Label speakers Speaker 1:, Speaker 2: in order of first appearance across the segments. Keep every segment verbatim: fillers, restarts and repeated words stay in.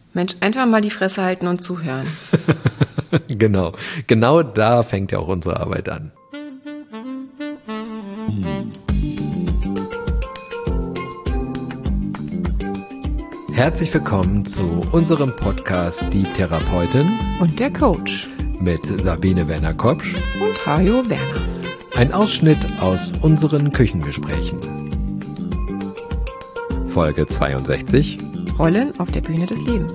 Speaker 1: Mensch, einfach mal die Fresse halten und zuhören.
Speaker 2: Genau, genau da fängt ja auch unsere Arbeit an. Herzlich willkommen zu unserem Podcast Die Therapeutin
Speaker 1: Und der Coach.
Speaker 2: mit Sabine Werner-Kopsch
Speaker 1: Und Hajo Werner.
Speaker 2: Ein Ausschnitt aus unseren Küchengesprächen. Folge zweiundsechzig.
Speaker 1: Rollen auf der Bühne des Lebens.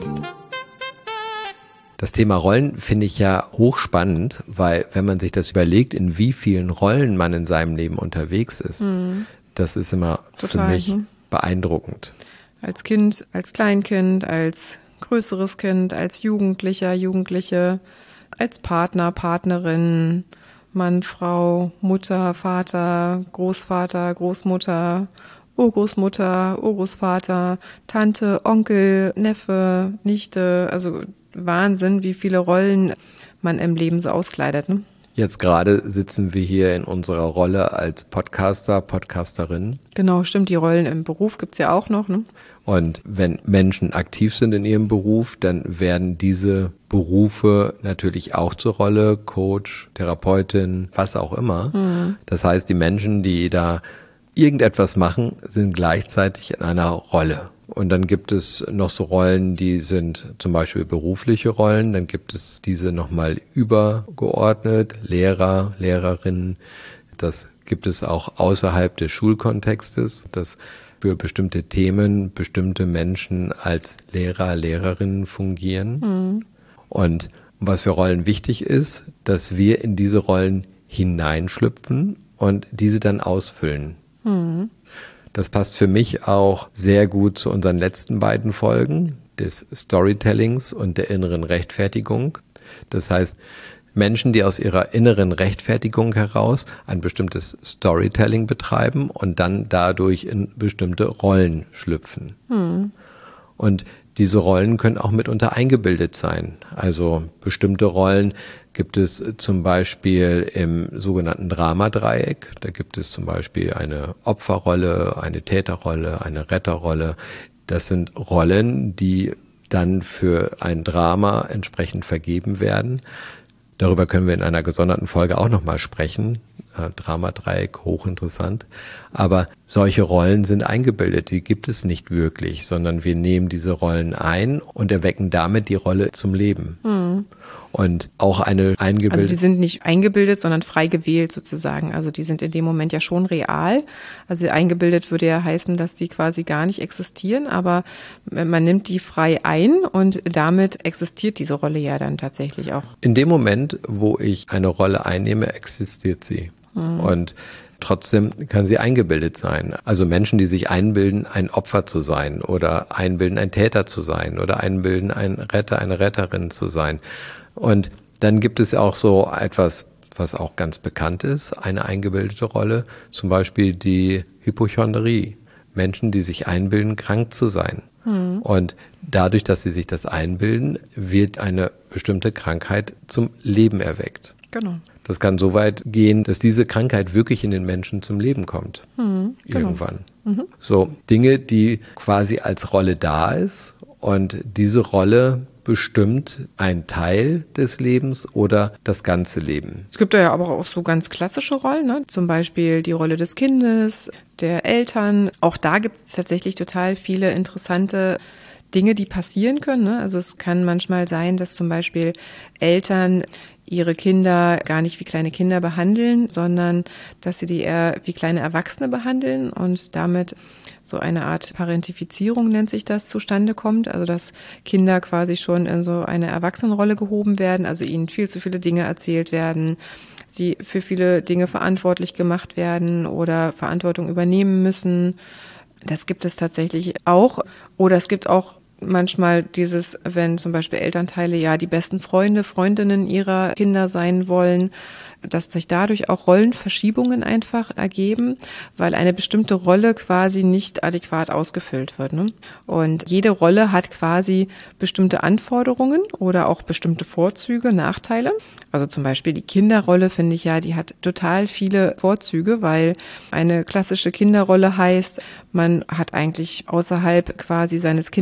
Speaker 2: Das Thema Rollen finde ich ja hochspannend, weil wenn man sich das überlegt, in wie vielen Rollen man in seinem Leben unterwegs ist, mhm. das ist immer
Speaker 1: Total,
Speaker 2: für mich
Speaker 1: ne?
Speaker 2: beeindruckend.
Speaker 1: Als Kind, als Kleinkind, als größeres Kind, als Jugendlicher, Jugendliche, als Partner, Partnerin, Mann, Frau, Mutter, Vater, Großvater, Großmutter, Urgroßmutter, Urgroßvater, Tante, Onkel, Neffe, Nichte, also Wahnsinn, wie viele Rollen man im Leben so auskleidet, ne?
Speaker 2: Jetzt gerade sitzen wir hier in unserer Rolle als Podcaster, Podcasterin.
Speaker 1: Genau, stimmt, die Rollen im Beruf gibt's ja auch noch, ne?
Speaker 2: Und wenn Menschen aktiv sind in ihrem Beruf, dann werden diese Berufe natürlich auch zur Rolle, Coach, Therapeutin, was auch immer. Mhm. Das heißt, die Menschen, die da irgendetwas machen, sind gleichzeitig in einer Rolle. Und dann gibt es noch so Rollen, die sind zum Beispiel berufliche Rollen. Dann gibt es diese nochmal übergeordnet, Lehrer, Lehrerinnen. Das gibt es auch außerhalb des Schulkontextes, dass für bestimmte Themen bestimmte Menschen als Lehrer, Lehrerinnen fungieren. Mhm. Und was für Rollen wichtig ist, dass wir in diese Rollen hineinschlüpfen und diese dann ausfüllen. Mhm. Das passt für mich auch sehr gut zu unseren letzten beiden Folgen des Storytellings und der inneren Rechtfertigung. Das heißt, Menschen, die aus ihrer inneren Rechtfertigung heraus ein bestimmtes Storytelling betreiben und dann dadurch in bestimmte Rollen schlüpfen. Hm. Und diese Rollen können auch mitunter eingebildet sein. Also bestimmte Rollen gibt es zum Beispiel im sogenannten Dramadreieck. Da gibt es zum Beispiel eine Opferrolle, eine Täterrolle, eine Retterrolle. Das sind Rollen, die dann für ein Drama entsprechend vergeben werden. Darüber können wir in einer gesonderten Folge auch nochmal sprechen. Äh, Dramadreieck, hochinteressant. Aber solche Rollen sind eingebildet, die gibt es nicht wirklich, sondern wir nehmen diese Rollen ein und erwecken damit die Rolle zum Leben. Mhm. Und auch eine eingebildete...
Speaker 1: Also die sind nicht eingebildet, sondern frei gewählt sozusagen. Also die sind in dem Moment ja schon real. Also eingebildet würde ja heißen, dass die quasi gar nicht existieren, aber man nimmt die frei ein und damit existiert diese Rolle ja dann tatsächlich auch.
Speaker 2: In dem Moment, wo ich eine Rolle einnehme, existiert sie. Mhm. Und trotzdem kann sie eingebildet sein. Also Menschen, die sich einbilden, ein Opfer zu sein oder einbilden, ein Täter zu sein oder einbilden, ein Retter, eine Retterin zu sein. Und dann gibt es auch so etwas, was auch ganz bekannt ist, eine eingebildete Rolle, zum Beispiel die Hypochondrie. Menschen, die sich einbilden, krank zu sein. Mhm. Und dadurch, dass sie sich das einbilden, wird eine bestimmte Krankheit zum Leben erweckt.
Speaker 1: Genau.
Speaker 2: Das kann so weit gehen, dass diese Krankheit wirklich in den Menschen zum Leben kommt. Mhm, genau. Irgendwann. Mhm. So Dinge, die quasi als Rolle da ist und diese Rolle bestimmt ein Teil des Lebens oder das ganze Leben.
Speaker 1: Es gibt ja aber auch so ganz klassische Rollen, ne? Zum Beispiel die Rolle des Kindes, der Eltern. Auch da gibt es tatsächlich total viele interessante Dinge, die passieren können, ne? Also es kann manchmal sein, dass zum Beispiel Eltern ihre Kinder gar nicht wie kleine Kinder behandeln, sondern dass sie die eher wie kleine Erwachsene behandeln und damit so eine Art Parentifizierung, nennt sich das, zustande kommt. Also dass Kinder quasi schon in so eine Erwachsenenrolle gehoben werden, also ihnen viel zu viele Dinge erzählt werden, sie für viele Dinge verantwortlich gemacht werden oder Verantwortung übernehmen müssen. Das gibt es tatsächlich auch. Oder es gibt auch manchmal dieses, wenn zum Beispiel Elternteile ja die besten Freunde, Freundinnen ihrer Kinder sein wollen, dass sich dadurch auch Rollenverschiebungen einfach ergeben, weil eine bestimmte Rolle quasi nicht adäquat ausgefüllt wird, ne? Und jede Rolle hat quasi bestimmte Anforderungen oder auch bestimmte Vorzüge, Nachteile. Also zum Beispiel die Kinderrolle, finde ich ja, die hat total viele Vorzüge, weil eine klassische Kinderrolle heißt, man hat eigentlich außerhalb quasi seines kindlichen Rahmens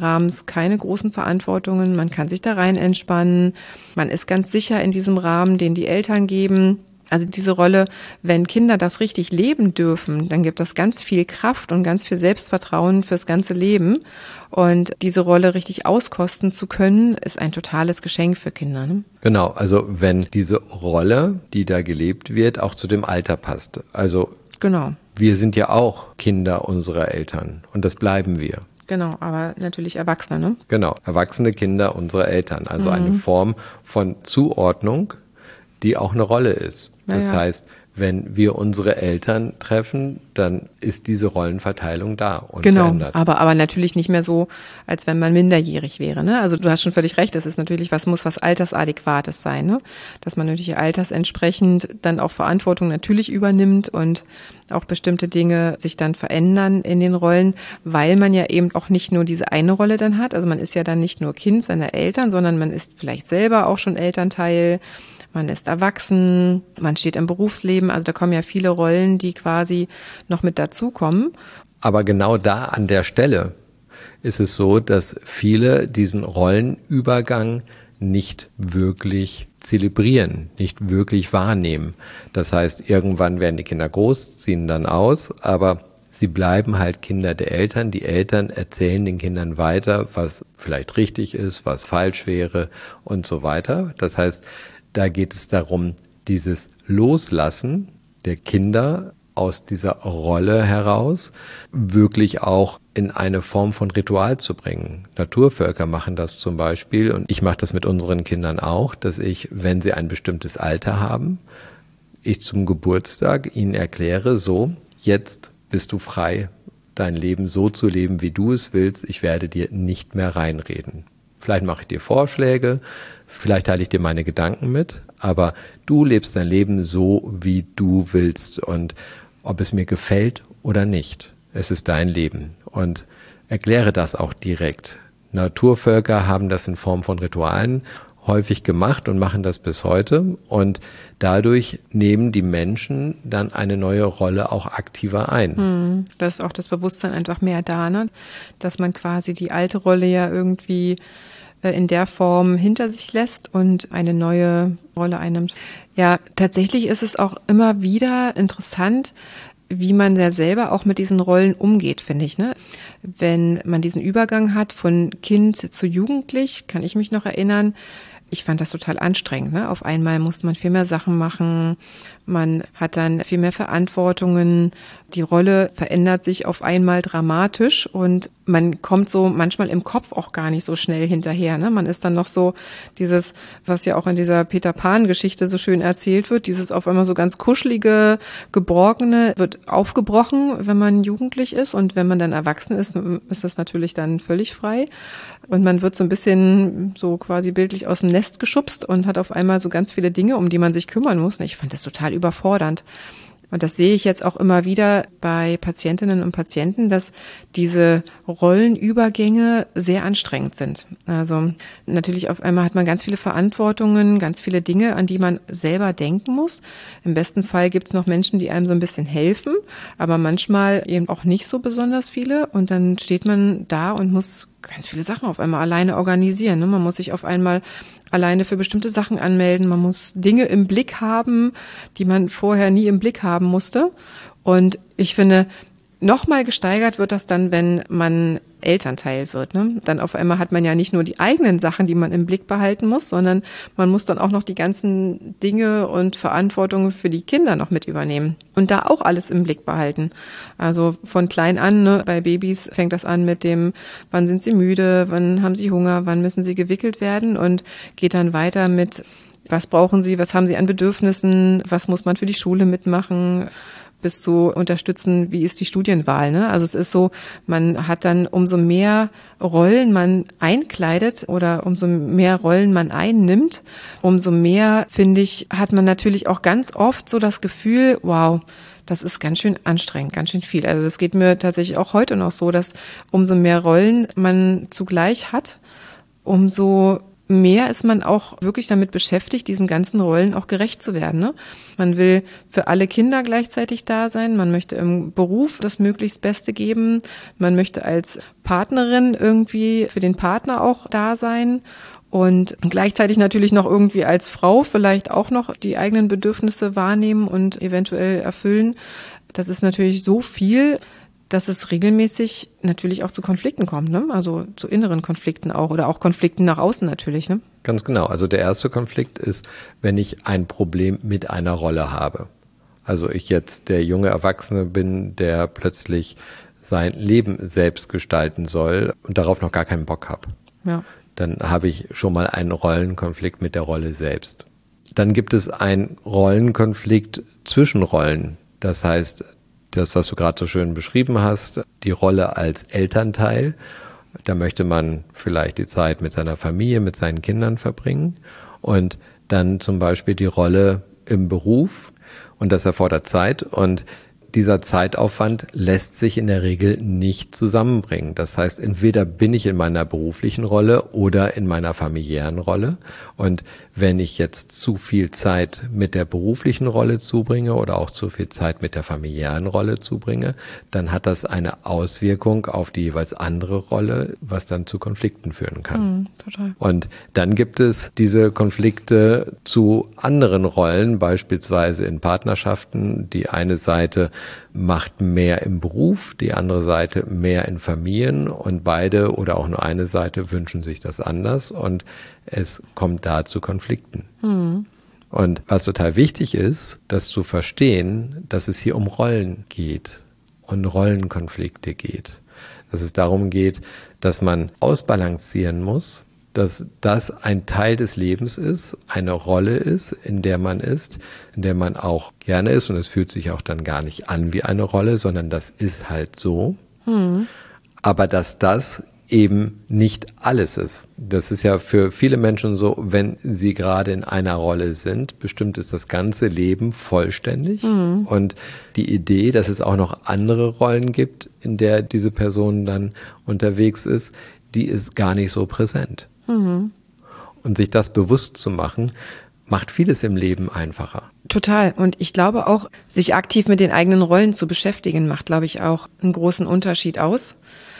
Speaker 1: Rahmens keine großen Verantwortungen, man kann sich da rein entspannen, man ist ganz sicher in diesem Rahmen, den die Eltern geben. Also diese Rolle, wenn Kinder das richtig leben dürfen, dann gibt das ganz viel Kraft und ganz viel Selbstvertrauen fürs ganze Leben. Und diese Rolle richtig auskosten zu können, ist ein totales Geschenk für Kinder. Ne?
Speaker 2: Genau, also wenn diese Rolle, die da gelebt wird, auch zu dem Alter passt. Also
Speaker 1: genau.
Speaker 2: Wir sind ja auch Kinder unserer Eltern und das bleiben wir.
Speaker 1: Genau, aber natürlich Erwachsene, ne?
Speaker 2: Genau, erwachsene Kinder unserer Eltern. Also mhm. eine Form von Zuordnung, die auch eine Rolle ist. Das ja. heißt, wenn wir unsere Eltern treffen, dann ist diese Rollenverteilung da und
Speaker 1: genau,
Speaker 2: verändert.
Speaker 1: Genau, aber, aber natürlich nicht mehr so, als wenn man minderjährig wäre. Ne? Also du hast schon völlig recht, das ist natürlich, was muss was Altersadäquates sein. Ne? Dass man natürlich altersentsprechend dann auch Verantwortung natürlich übernimmt und auch bestimmte Dinge sich dann verändern in den Rollen, weil man ja eben auch nicht nur diese eine Rolle dann hat. Also man ist ja dann nicht nur Kind seiner Eltern, sondern man ist vielleicht selber auch schon Elternteil. Man ist erwachsen, man steht im Berufsleben, also da kommen ja viele Rollen, die quasi noch mit dazukommen.
Speaker 2: Aber genau da an der Stelle ist es so, dass viele diesen Rollenübergang nicht wirklich zelebrieren, nicht wirklich wahrnehmen. Das heißt, irgendwann werden die Kinder groß, ziehen dann aus, aber sie bleiben halt Kinder der Eltern. Die Eltern erzählen den Kindern weiter, was vielleicht richtig ist, was falsch wäre und so weiter. Das heißt, da geht es darum, dieses Loslassen der Kinder aus dieser Rolle heraus wirklich auch in eine Form von Ritual zu bringen. Naturvölker machen das zum Beispiel und ich mache das mit unseren Kindern auch, dass ich, wenn sie ein bestimmtes Alter haben, ich zum Geburtstag ihnen erkläre, so, jetzt bist du frei, dein Leben so zu leben, wie du es willst. Ich werde dir nicht mehr reinreden. Vielleicht mache ich dir Vorschläge, vielleicht teile ich dir meine Gedanken mit, aber du lebst dein Leben so, wie du willst und ob es mir gefällt oder nicht. Es ist dein Leben und erkläre das auch direkt. Naturvölker haben das in Form von Ritualen häufig gemacht und machen das bis heute und dadurch nehmen die Menschen dann eine neue Rolle auch aktiver ein.
Speaker 1: Hm, da ist auch das Bewusstsein einfach mehr da, ne? Dass man quasi die alte Rolle ja irgendwie in der Form hinter sich lässt und eine neue Rolle einnimmt. Ja, tatsächlich ist es auch immer wieder interessant, wie man ja selber auch mit diesen Rollen umgeht, finde ich, ne? Wenn man diesen Übergang hat von Kind zu Jugendlich, kann ich mich noch erinnern, ich fand das total anstrengend, ne? Auf einmal musste man viel mehr Sachen machen, man hat dann viel mehr Verantwortungen, die Rolle verändert sich auf einmal dramatisch und man kommt so manchmal im Kopf auch gar nicht so schnell hinterher, ne? Man ist dann noch so dieses, was ja auch in dieser Peter Pan-Geschichte so schön erzählt wird, dieses auf einmal so ganz kuschelige, geborgene, wird aufgebrochen, wenn man jugendlich ist und wenn man dann erwachsen ist, ist das natürlich dann völlig frei und man wird so ein bisschen so quasi bildlich aus dem Nest geschubst und hat auf einmal so ganz viele Dinge, um die man sich kümmern muss. Ich fand das total überfordernd. Und das sehe ich jetzt auch immer wieder bei Patientinnen und Patienten, dass diese Rollenübergänge sehr anstrengend sind. Also natürlich auf einmal hat man ganz viele Verantwortungen, ganz viele Dinge, an die man selber denken muss. Im besten Fall gibt es noch Menschen, die einem so ein bisschen helfen, aber manchmal eben auch nicht so besonders viele. Und dann steht man da und muss ganz viele Sachen auf einmal alleine organisieren. Man muss sich auf einmal alleine für bestimmte Sachen anmelden. Man muss Dinge im Blick haben, die man vorher nie im Blick haben musste. Und ich finde, nochmal gesteigert wird das dann, wenn man Elternteil wird. Ne? Dann auf einmal hat man ja nicht nur die eigenen Sachen, die man im Blick behalten muss, sondern man muss dann auch noch die ganzen Dinge und Verantwortungen für die Kinder noch mit übernehmen und da auch alles im Blick behalten. Also von klein an, ne, bei Babys fängt das an mit dem, wann sind sie müde, wann haben sie Hunger, wann müssen sie gewickelt werden und geht dann weiter mit, was brauchen sie, was haben sie an Bedürfnissen, was muss man für die Schule mitmachen, bis zu unterstützen, wie ist die Studienwahl, ne? Also es ist so, man hat dann umso mehr Rollen man einkleidet oder umso mehr Rollen man einnimmt, umso mehr, finde ich, hat man natürlich auch ganz oft so das Gefühl, wow, das ist ganz schön anstrengend, ganz schön viel. Also das geht mir tatsächlich auch heute noch so, dass umso mehr Rollen man zugleich hat, umso mehr ist man auch wirklich damit beschäftigt, diesen ganzen Rollen auch gerecht zu werden. Ne? Man will für alle Kinder gleichzeitig da sein, man möchte im Beruf das möglichst Beste geben, man möchte als Partnerin irgendwie für den Partner auch da sein und gleichzeitig natürlich noch irgendwie als Frau vielleicht auch noch die eigenen Bedürfnisse wahrnehmen und eventuell erfüllen. Das ist natürlich so viel, dass es regelmäßig natürlich auch zu Konflikten kommt, ne? Also zu inneren Konflikten auch oder auch Konflikten nach außen natürlich, ne?
Speaker 2: Ganz genau. Also der erste Konflikt ist, wenn ich ein Problem mit einer Rolle habe. Also ich jetzt der junge Erwachsene bin, der plötzlich sein Leben selbst gestalten soll und darauf noch gar keinen Bock habe.
Speaker 1: Ja.
Speaker 2: Dann habe ich schon mal einen Rollenkonflikt mit der Rolle selbst. Dann gibt es einen Rollenkonflikt zwischen Rollen. Das heißt, das, was du gerade so schön beschrieben hast, die Rolle als Elternteil, da möchte man vielleicht die Zeit mit seiner Familie, mit seinen Kindern verbringen und dann zum Beispiel die Rolle im Beruf und das erfordert Zeit und dieser Zeitaufwand lässt sich in der Regel nicht zusammenbringen. Das heißt, entweder bin ich in meiner beruflichen Rolle oder in meiner familiären Rolle. Und wenn ich jetzt zu viel Zeit mit der beruflichen Rolle zubringe oder auch zu viel Zeit mit der familiären Rolle zubringe, dann hat das eine Auswirkung auf die jeweils andere Rolle, was dann zu Konflikten führen kann.
Speaker 1: Mhm, total.
Speaker 2: Und dann gibt es diese Konflikte zu anderen Rollen, beispielsweise in Partnerschaften. Die eine Seite macht mehr im Beruf, die andere Seite mehr in Familien und beide oder auch nur eine Seite wünschen sich das anders und es kommt da zu Konflikten. Mhm. Und was total wichtig ist, das zu verstehen, dass es hier um Rollen geht und Rollenkonflikte geht. Dass es darum geht, dass man ausbalancieren muss, dass das ein Teil des Lebens ist, eine Rolle ist, in der man ist, in der man auch gerne ist und es fühlt sich auch dann gar nicht an wie eine Rolle, sondern das ist halt so. Hm. Aber dass das eben nicht alles ist. Das ist ja für viele Menschen so, wenn sie gerade in einer Rolle sind, bestimmt ist das ganze Leben vollständig. Mhm. Und die Idee, dass es auch noch andere Rollen gibt, in der diese Person dann unterwegs ist, die ist gar nicht so präsent. Mhm. Und sich das bewusst zu machen, macht vieles im Leben einfacher.
Speaker 1: Total. Und ich glaube auch, sich aktiv mit den eigenen Rollen zu beschäftigen, macht, glaube ich, auch einen großen Unterschied aus.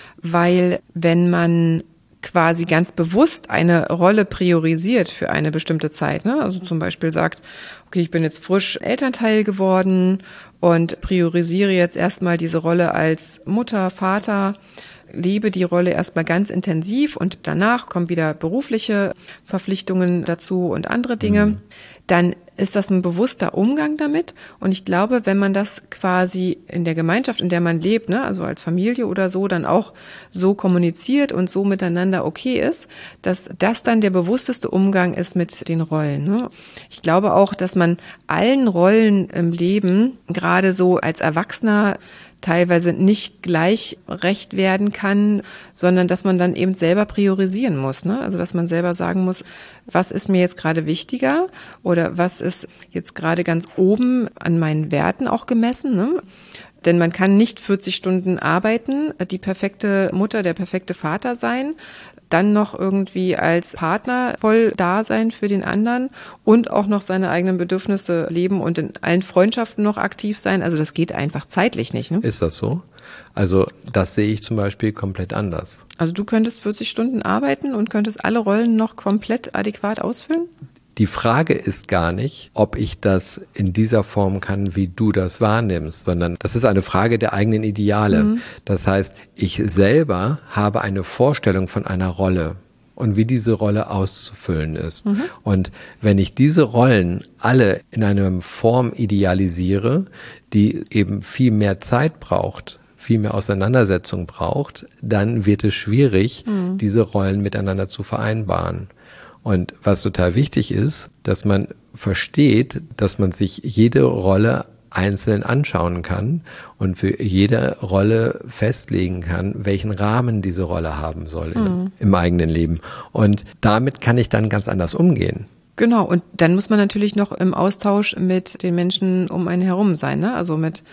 Speaker 1: Weil wenn man quasi ganz bewusst eine Rolle priorisiert für eine bestimmte Zeit, ne? Also zum Beispiel sagt, okay, ich bin jetzt frisch Elternteil geworden und priorisiere jetzt erstmal diese Rolle als Mutter, Vater, lebe die Rolle erstmal ganz intensiv und danach kommen wieder berufliche Verpflichtungen dazu und andere Dinge, mhm. dann ist das ein bewusster Umgang damit. Und ich glaube, wenn man das quasi in der Gemeinschaft, in der man lebt, ne, also als Familie oder so, dann auch so kommuniziert und so miteinander okay ist, dass das dann der bewussteste Umgang ist mit den Rollen. Ne. Ich glaube auch, dass man allen Rollen im Leben, gerade so als Erwachsener, teilweise nicht gleich recht werden kann, sondern dass man dann eben selber priorisieren muss, ne? Also dass man selber sagen muss, was ist mir jetzt gerade wichtiger oder was ist jetzt gerade ganz oben an meinen Werten auch gemessen, ne? Denn man kann nicht vierzig Stunden arbeiten, die perfekte Mutter, der perfekte Vater sein, dann noch irgendwie als Partner voll da sein für den anderen und auch noch seine eigenen Bedürfnisse leben und in allen Freundschaften noch aktiv sein. Also das geht einfach zeitlich nicht. Ne?
Speaker 2: Ist das so? Also das sehe ich zum Beispiel komplett anders.
Speaker 1: Also du könntest vierzig Stunden arbeiten und könntest alle Rollen noch komplett adäquat ausfüllen?
Speaker 2: Die Frage ist gar nicht, ob ich das in dieser Form kann, wie du das wahrnimmst, sondern das ist eine Frage der eigenen Ideale. Mhm. Das heißt, ich selber habe eine Vorstellung von einer Rolle und wie diese Rolle auszufüllen ist. Mhm. Und wenn ich diese Rollen alle in einer Form idealisiere, die eben viel mehr Zeit braucht, viel mehr Auseinandersetzung braucht, dann wird es schwierig, mhm. diese Rollen miteinander zu vereinbaren. Und was total wichtig ist, dass man versteht, dass man sich jede Rolle einzeln anschauen kann und für jede Rolle festlegen kann, welchen Rahmen diese Rolle haben soll mhm. im, im eigenen Leben. Und damit kann ich dann ganz anders umgehen.
Speaker 1: Genau, und dann muss man natürlich noch im Austausch mit den Menschen um einen herum sein, ne? Also mit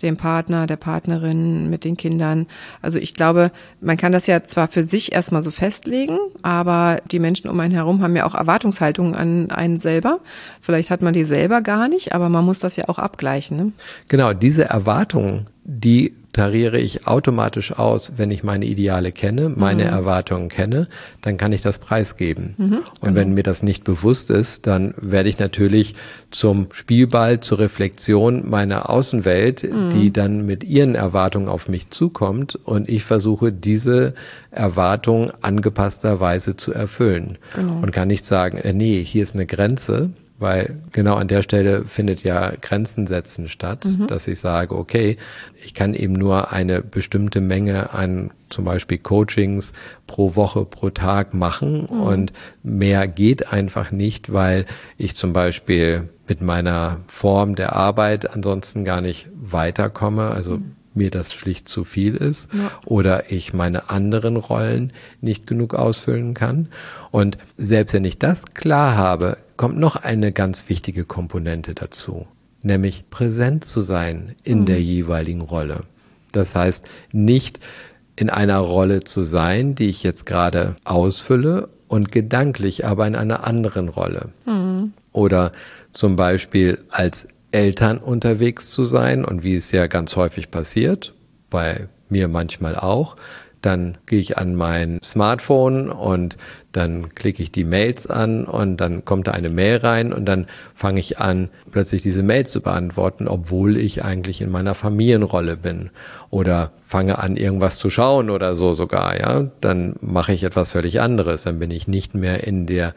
Speaker 1: dem Partner, der Partnerin, mit den Kindern. Also ich glaube, man kann das ja zwar für sich erstmal so festlegen, aber die Menschen um einen herum haben ja auch Erwartungshaltungen an einen selber. Vielleicht hat man die selber gar nicht, aber man muss das ja auch abgleichen. Ne?
Speaker 2: Genau, diese Erwartungen, die tariere ich automatisch aus, wenn ich meine Ideale kenne, meine mhm. Erwartungen kenne, dann kann ich das preisgeben. Mhm, und genau. wenn mir das nicht bewusst ist, dann werde ich natürlich zum Spielball, zur Reflexion meiner Außenwelt, mhm. die dann mit ihren Erwartungen auf mich zukommt und ich versuche, diese Erwartungen angepassterweise zu erfüllen. Genau. Und kann nicht sagen, äh, nee, hier ist eine Grenze, weil genau an der Stelle findet ja Grenzen setzen statt, mhm. dass ich sage, okay, ich kann eben nur eine bestimmte Menge an zum Beispiel Coachings pro Woche, pro Tag machen mhm. und mehr geht einfach nicht, weil ich zum Beispiel mit meiner Form der Arbeit ansonsten gar nicht weiterkomme, also mhm. mir das schlicht zu viel ist ja. oder ich meine anderen Rollen nicht genug ausfüllen kann. Und selbst wenn ich das klar habe, kommt noch eine ganz wichtige Komponente dazu, nämlich präsent zu sein in mhm. der jeweiligen Rolle. Das heißt, nicht in einer Rolle zu sein, die ich jetzt gerade ausfülle und gedanklich aber in einer anderen Rolle. Mhm. Oder zum Beispiel als Eltern unterwegs zu sein und wie es ja ganz häufig passiert, bei mir manchmal auch, dann gehe ich an mein Smartphone und dann klicke ich die Mails an und dann kommt da eine Mail rein und dann fange ich an, plötzlich diese Mails zu beantworten, obwohl ich eigentlich in meiner Familienrolle bin oder fange an, irgendwas zu schauen oder so sogar, ja, dann mache ich etwas völlig anderes, dann bin ich nicht mehr in der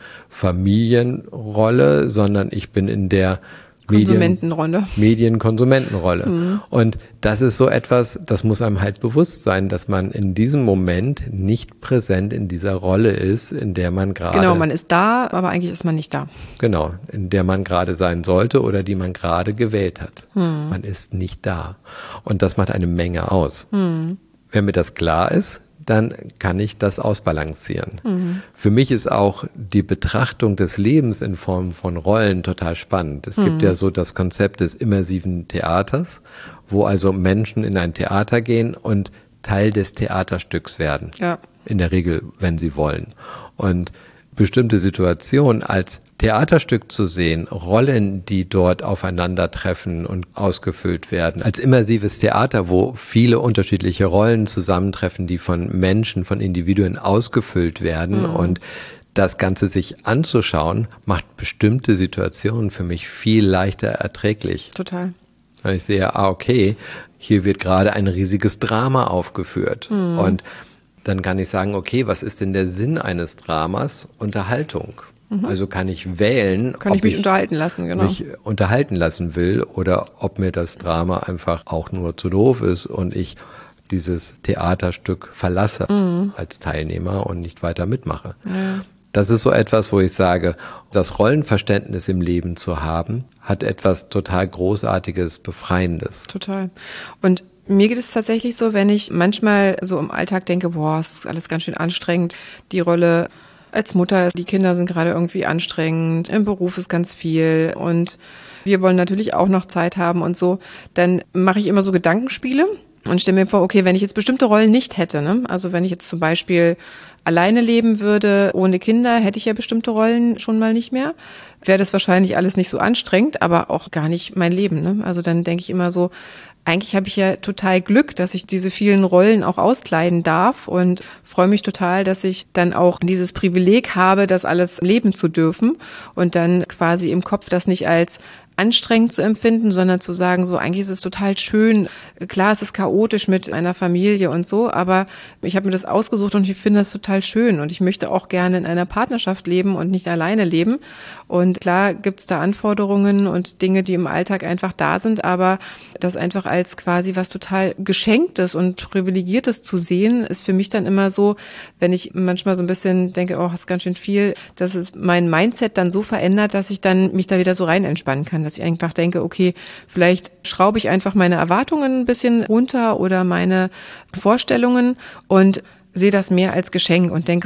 Speaker 2: Familienrolle, sondern ich bin in der
Speaker 1: Konsumentenrolle.
Speaker 2: Medienkonsumentenrolle. Mhm. Und das ist so etwas, das muss einem halt bewusst sein, dass man in diesem Moment nicht präsent in dieser Rolle ist, in der man gerade...
Speaker 1: Genau, man ist da, aber eigentlich ist man nicht da.
Speaker 2: Genau, in der man gerade sein sollte oder die man gerade gewählt hat. Mhm. Man ist nicht da. Und das macht eine Menge aus. Mhm. Wenn mir das klar ist, dann kann ich das ausbalancieren. Mhm. Für mich ist auch die Betrachtung des Lebens in Form von Rollen total spannend. Es mhm. gibt ja so das Konzept des immersiven Theaters, wo also Menschen in ein Theater gehen und Teil des Theaterstücks werden. Ja. In der Regel, wenn sie wollen. Und bestimmte Situationen als Theaterstück zu sehen, Rollen, die dort aufeinandertreffen und ausgefüllt werden, als immersives Theater, wo viele unterschiedliche Rollen zusammentreffen, die von Menschen, von Individuen ausgefüllt werden mhm. und das Ganze sich anzuschauen, macht bestimmte Situationen für mich viel leichter erträglich.
Speaker 1: Total.
Speaker 2: Weil ich sehe, ah, okay, hier wird gerade ein riesiges Drama aufgeführt mhm. und dann kann ich sagen, okay, was ist denn der Sinn eines Dramas? Unterhaltung. Mhm. Also kann ich wählen,
Speaker 1: kann
Speaker 2: ob
Speaker 1: ich mich
Speaker 2: ich
Speaker 1: unterhalten lassen, genau.
Speaker 2: mich unterhalten lassen will oder ob mir das Drama einfach auch nur zu doof ist und ich dieses Theaterstück verlasse mhm. als Teilnehmer und nicht weiter mitmache. Ja. Das ist so etwas, wo ich sage, das Rollenverständnis im Leben zu haben, hat etwas total Großartiges, Befreiendes.
Speaker 1: Total. Und mir geht es tatsächlich so, wenn ich manchmal so im Alltag denke, boah, ist alles ganz schön anstrengend, die Rolle als Mutter, die Kinder sind gerade irgendwie anstrengend, im Beruf ist ganz viel und wir wollen natürlich auch noch Zeit haben und so, dann mache ich immer so Gedankenspiele und stelle mir vor, okay, wenn ich jetzt bestimmte Rollen nicht hätte, ne? Also wenn ich jetzt zum Beispiel alleine leben würde, ohne Kinder, hätte ich ja bestimmte Rollen schon mal nicht mehr. Wäre das wahrscheinlich alles nicht so anstrengend, aber auch gar nicht mein Leben, ne? Also dann denke ich immer so, eigentlich habe ich ja total Glück, dass ich diese vielen Rollen auch auskleiden darf und freue mich total, dass ich dann auch dieses Privileg habe, das alles leben zu dürfen und dann quasi im Kopf das nicht als anstrengend zu empfinden, sondern zu sagen, so eigentlich ist es total schön. Klar, es ist chaotisch mit einer Familie und so, aber ich habe mir das ausgesucht und ich finde das total schön und ich möchte auch gerne in einer Partnerschaft leben und nicht alleine leben. Und klar gibt es da Anforderungen und Dinge, die im Alltag einfach da sind, aber das einfach als quasi was total Geschenktes und Privilegiertes zu sehen, ist für mich dann immer so, wenn ich manchmal so ein bisschen denke, oh, das ist ganz schön viel, dass es mein Mindset dann so verändert, dass ich dann mich da wieder so rein entspannen kann. Dass ich einfach denke, okay, vielleicht schraube ich einfach meine Erwartungen ein bisschen runter oder meine Vorstellungen und sehe das mehr als Geschenk und denke so,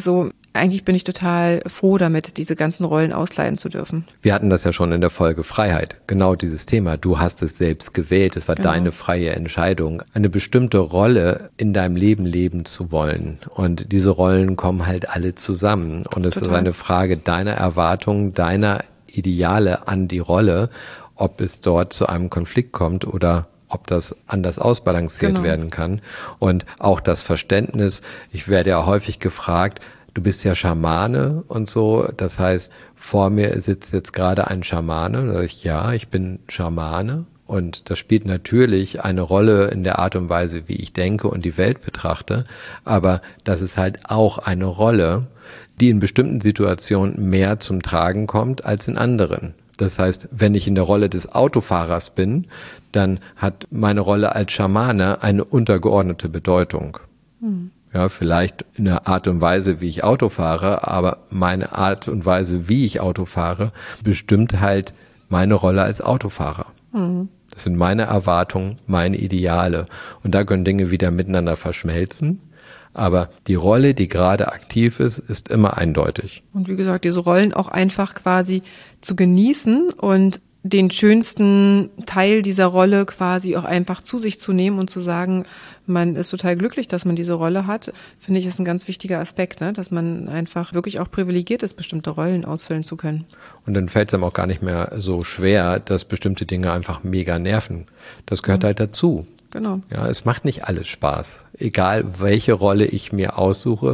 Speaker 1: eigentlich bin ich total froh damit, diese ganzen Rollen ausleiten zu dürfen.
Speaker 2: Wir hatten das ja schon in der Folge Freiheit, genau dieses Thema. Du hast es selbst gewählt, es war genau. deine freie Entscheidung, eine bestimmte Rolle in deinem Leben leben zu wollen. Und diese Rollen kommen halt alle zusammen. Und es total. ist eine Frage deiner Erwartungen, deiner Ideale an die Rolle, ob es dort zu einem Konflikt kommt oder ob das anders ausbalanciert genau. werden kann. Und auch das Verständnis, ich werde ja häufig gefragt, du bist ja Schamane und so, das heißt, vor mir sitzt jetzt gerade ein Schamane. Da sage ich, ja, ich bin Schamane und das spielt natürlich eine Rolle in der Art und Weise, wie ich denke und die Welt betrachte, aber das ist halt auch eine Rolle, die in bestimmten Situationen mehr zum Tragen kommt als in anderen. Das heißt, wenn ich in der Rolle des Autofahrers bin, dann hat meine Rolle als Schamane eine untergeordnete Bedeutung. Hm. Ja, vielleicht in der Art und Weise, wie ich Auto fahre, aber meine Art und Weise, wie ich Auto fahre, bestimmt halt meine Rolle als Autofahrer. Hm. Das sind meine Erwartungen, meine Ideale. Und da können Dinge wieder miteinander verschmelzen. Aber die Rolle, die gerade aktiv ist, ist immer eindeutig.
Speaker 1: Und wie gesagt, diese Rollen auch einfach quasi zu genießen und den schönsten Teil dieser Rolle quasi auch einfach zu sich zu nehmen und zu sagen, man ist total glücklich, dass man diese Rolle hat, finde ich, ist ein ganz wichtiger Aspekt, ne? Dass man einfach wirklich auch privilegiert ist, bestimmte Rollen ausfüllen zu können.
Speaker 2: Und dann fällt es einem auch gar nicht mehr so schwer, dass bestimmte Dinge einfach mega nerven. Das gehört mhm. halt dazu.
Speaker 1: Genau.
Speaker 2: Ja, es macht nicht alles Spaß. Egal, welche Rolle ich mir aussuche,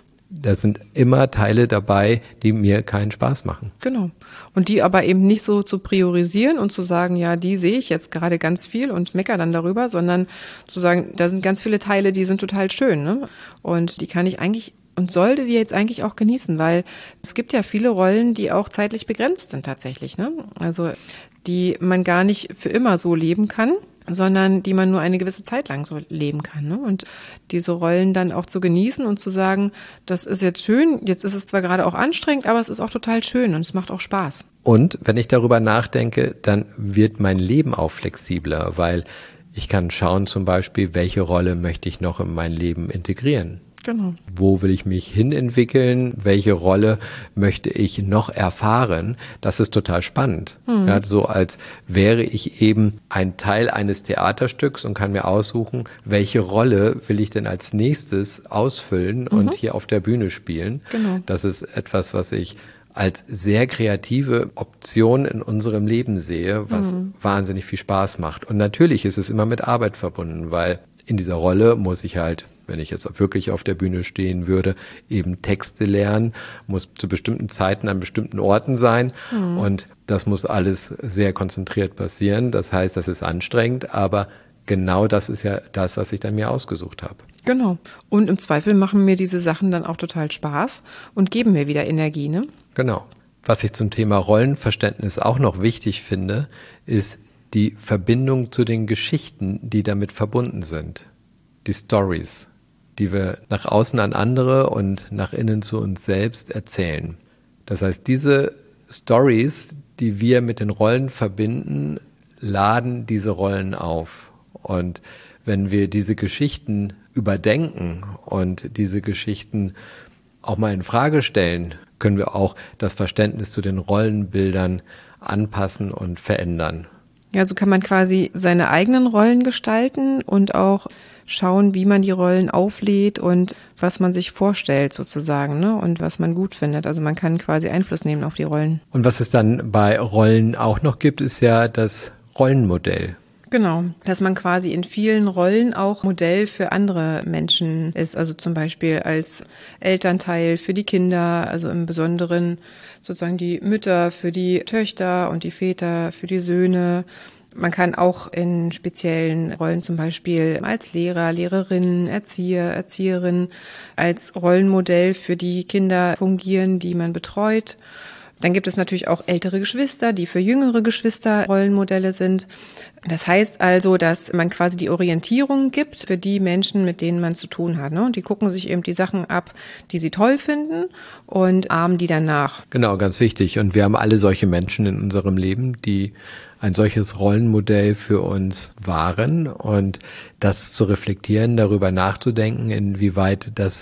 Speaker 2: da sind immer Teile dabei, die mir keinen Spaß machen.
Speaker 1: Genau. Und die aber eben nicht so zu priorisieren und zu sagen, ja, die sehe ich jetzt gerade ganz viel und meckere dann darüber, sondern zu sagen, da sind ganz viele Teile, die sind total schön, ne? Und die kann ich eigentlich und sollte die jetzt eigentlich auch genießen, weil es gibt ja viele Rollen, die auch zeitlich begrenzt sind tatsächlich, ne? Also die man gar nicht für immer so leben kann, sondern die man nur eine gewisse Zeit lang so leben kann, ne? Und diese Rollen dann auch zu genießen und zu sagen, das ist jetzt schön, jetzt ist es zwar gerade auch anstrengend, aber es ist auch total schön und es macht auch Spaß.
Speaker 2: Und wenn ich darüber nachdenke, dann wird mein Leben auch flexibler, weil ich kann schauen zum Beispiel, welche Rolle möchte ich noch in mein Leben integrieren.
Speaker 1: Genau.
Speaker 2: Wo will ich mich hinentwickeln? Welche Rolle möchte ich noch erfahren? Das ist total spannend. Mhm. Ja, so als wäre ich eben ein Teil eines Theaterstücks und kann mir aussuchen, welche Rolle will ich denn als nächstes ausfüllen mhm. und hier auf der Bühne spielen.
Speaker 1: Genau.
Speaker 2: Das ist etwas, was ich als sehr kreative Option in unserem Leben sehe, was mhm. wahnsinnig viel Spaß macht. Und natürlich ist es immer mit Arbeit verbunden, weil in dieser Rolle muss ich halt, wenn ich jetzt wirklich auf der Bühne stehen würde, eben Texte lernen, muss zu bestimmten Zeiten an bestimmten Orten sein mhm. und das muss alles sehr konzentriert passieren. Das heißt, das ist anstrengend, aber genau das ist ja das, was ich dann mir ausgesucht habe.
Speaker 1: Genau. Und im Zweifel machen mir diese Sachen dann auch total Spaß und geben mir wieder Energie, ne?
Speaker 2: Genau. Was ich zum Thema Rollenverständnis auch noch wichtig finde, ist die Verbindung zu den Geschichten, die damit verbunden sind. Die Stories, die wir nach außen an andere und nach innen zu uns selbst erzählen. Das heißt, diese Stories, die wir mit den Rollen verbinden, laden diese Rollen auf. Und wenn wir diese Geschichten überdenken und diese Geschichten auch mal in Frage stellen, können wir auch das Verständnis zu den Rollenbildern anpassen und verändern.
Speaker 1: Ja, so kann man quasi seine eigenen Rollen gestalten und auch schauen, wie man die Rollen auflädt und was man sich vorstellt sozusagen, ne? Und was man gut findet. Also man kann quasi Einfluss nehmen auf die Rollen.
Speaker 2: Und was es dann bei Rollen auch noch gibt, ist ja das Rollenmodell.
Speaker 1: Genau, dass man quasi in vielen Rollen auch Modell für andere Menschen ist. Also zum Beispiel als Elternteil für die Kinder, also im Besonderen sozusagen die Mütter für die Töchter und die Väter für die Söhne. Man kann auch in speziellen Rollen zum Beispiel als Lehrer, Lehrerin, Erzieher, Erzieherin als Rollenmodell für die Kinder fungieren, die man betreut. Dann gibt es natürlich auch ältere Geschwister, die für jüngere Geschwister Rollenmodelle sind. Das heißt also, dass man quasi die Orientierung gibt für die Menschen, mit denen man zu tun hat, ne? Und die gucken sich eben die Sachen ab, die sie toll finden und ahmen die dann nach.
Speaker 2: Genau, ganz wichtig. Und wir haben alle solche Menschen in unserem Leben, die ein solches Rollenmodell für uns waren. Und das zu reflektieren, darüber nachzudenken, inwieweit das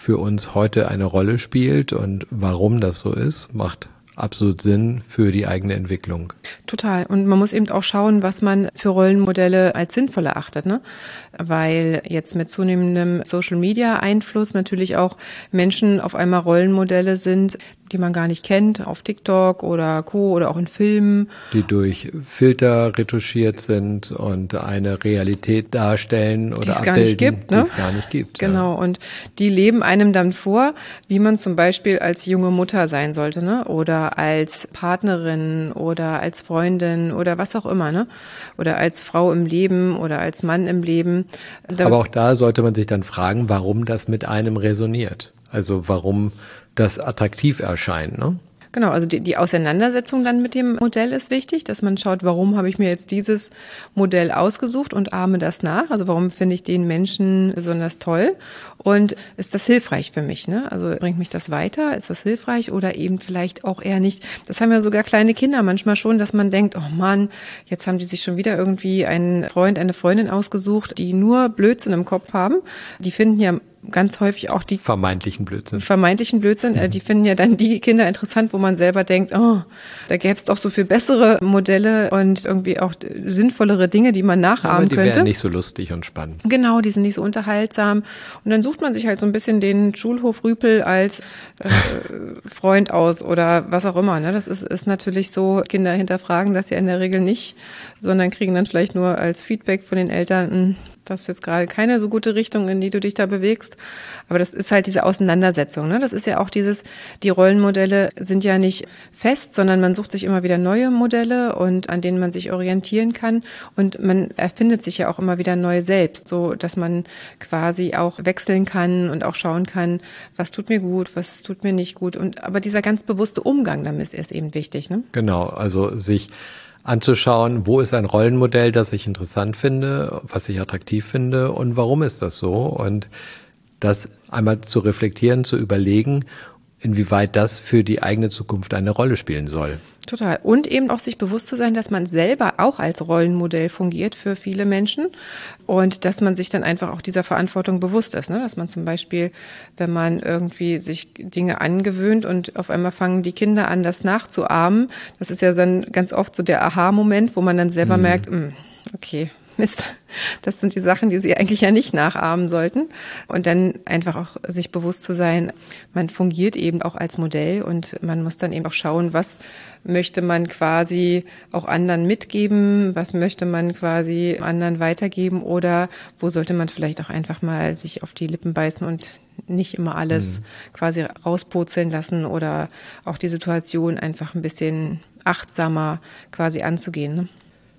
Speaker 2: für uns heute eine Rolle spielt und warum das so ist, macht absolut Sinn für die eigene Entwicklung.
Speaker 1: Total. Und man muss eben auch schauen, was man für Rollenmodelle als sinnvoll erachtet, ne? Weil jetzt mit zunehmendem Social-Media-Einfluss natürlich auch Menschen auf einmal Rollenmodelle sind, die man gar nicht kennt, auf TikTok oder Co. oder auch in Filmen.
Speaker 2: Die durch Filter retuschiert sind und eine Realität darstellen oder
Speaker 1: die es
Speaker 2: abbilden,
Speaker 1: gar nicht gibt, ne?
Speaker 2: die es gar nicht gibt.
Speaker 1: Genau,
Speaker 2: ja.
Speaker 1: und die leben einem dann vor, wie man zum Beispiel als junge Mutter sein sollte, ne? Oder als Partnerin oder als Freundin oder was auch immer, ne? Oder als Frau im Leben oder als Mann im Leben. Da
Speaker 2: Aber auch da sollte man sich dann fragen, warum das mit einem resoniert. Also warum das attraktiv erscheint, ne?
Speaker 1: Genau, also die, die Auseinandersetzung dann mit dem Modell ist wichtig, dass man schaut, warum habe ich mir jetzt dieses Modell ausgesucht und ahme das nach? Also warum finde ich den Menschen besonders toll? Und ist das hilfreich für mich, ne? Also bringt mich das weiter? Ist das hilfreich oder eben vielleicht auch eher nicht? Das haben ja sogar kleine Kinder manchmal schon, dass man denkt, oh Mann, jetzt haben die sich schon wieder irgendwie einen Freund, eine Freundin ausgesucht, die nur Blödsinn im Kopf haben. Die finden ja ganz häufig auch die
Speaker 2: vermeintlichen Blödsinn.
Speaker 1: Vermeintlichen Blödsinn, äh, die finden ja dann die Kinder interessant, wo man selber denkt, oh, da gäbe es doch so viel bessere Modelle und irgendwie auch sinnvollere Dinge, die man nachahmen
Speaker 2: Aber die
Speaker 1: könnte.
Speaker 2: wären nicht so lustig und spannend.
Speaker 1: Genau, die sind nicht so unterhaltsam. Und dann sucht man sich halt so ein bisschen den Schulhofrüpel als äh, Freund aus oder was auch immer. Ne? Das ist, ist natürlich so, Kinder hinterfragen das ja in der Regel nicht, sondern kriegen dann vielleicht nur als Feedback von den Eltern, das ist jetzt gerade keine so gute Richtung, in die du dich da bewegst. Aber das ist halt diese Auseinandersetzung, ne? Das ist ja auch dieses, die Rollenmodelle sind ja nicht fest, sondern man sucht sich immer wieder neue Modelle und an denen man sich orientieren kann. Und man erfindet sich ja auch immer wieder neu selbst, so dass man quasi auch wechseln kann und auch schauen kann, was tut mir gut, was tut mir nicht gut. Und aber dieser ganz bewusste Umgang damit ist eben wichtig, ne?
Speaker 2: Genau, also sich anzuschauen, wo ist ein Rollenmodell, das ich interessant finde, was ich attraktiv finde und warum ist das so? Und das einmal zu reflektieren, zu überlegen, inwieweit das für die eigene Zukunft eine Rolle spielen soll.
Speaker 1: Total. Und eben auch sich bewusst zu sein, dass man selber auch als Rollenmodell fungiert für viele Menschen und dass man sich dann einfach auch dieser Verantwortung bewusst ist. Ne? Dass man zum Beispiel, wenn man irgendwie sich Dinge angewöhnt und auf einmal fangen die Kinder an, das nachzuahmen, das ist ja dann ganz oft so der Aha-Moment, wo man dann selber mhm. merkt, mh, okay, Mist, das sind die Sachen, die sie eigentlich ja nicht nachahmen sollten. Und dann einfach auch sich bewusst zu sein, man fungiert eben auch als Modell und man muss dann eben auch schauen, was möchte man quasi auch anderen mitgeben, was möchte man quasi anderen weitergeben oder wo sollte man vielleicht auch einfach mal sich auf die Lippen beißen und nicht immer alles mhm. quasi rauspurzeln lassen oder auch die Situation einfach ein bisschen achtsamer quasi anzugehen, ne?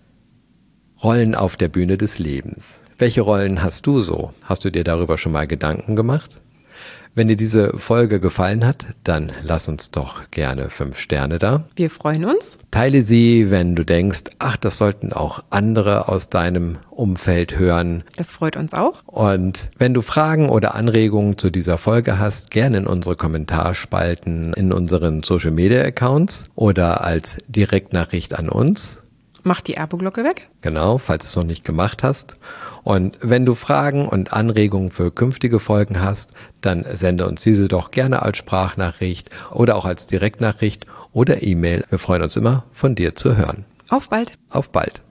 Speaker 2: Rollen auf der Bühne des Lebens. Welche Rollen hast du so? Hast du dir darüber schon mal Gedanken gemacht? Wenn dir diese Folge gefallen hat, dann lass uns doch gerne fünf Sterne da.
Speaker 1: Wir freuen uns.
Speaker 2: Teile sie, wenn du denkst, ach, das sollten auch andere aus deinem Umfeld hören.
Speaker 1: Das freut uns auch.
Speaker 2: Und wenn du Fragen oder Anregungen zu dieser Folge hast, gerne in unsere Kommentarspalten in unseren Social Media Accounts oder als Direktnachricht an uns.
Speaker 1: Mach die Abo-Glocke weg.
Speaker 2: Genau, falls du es noch nicht gemacht hast. Und wenn du Fragen und Anregungen für künftige Folgen hast, dann sende uns diese doch gerne als Sprachnachricht oder auch als Direktnachricht oder E-Mail. Wir freuen uns immer, von dir zu hören.
Speaker 1: Auf bald.
Speaker 2: Auf bald.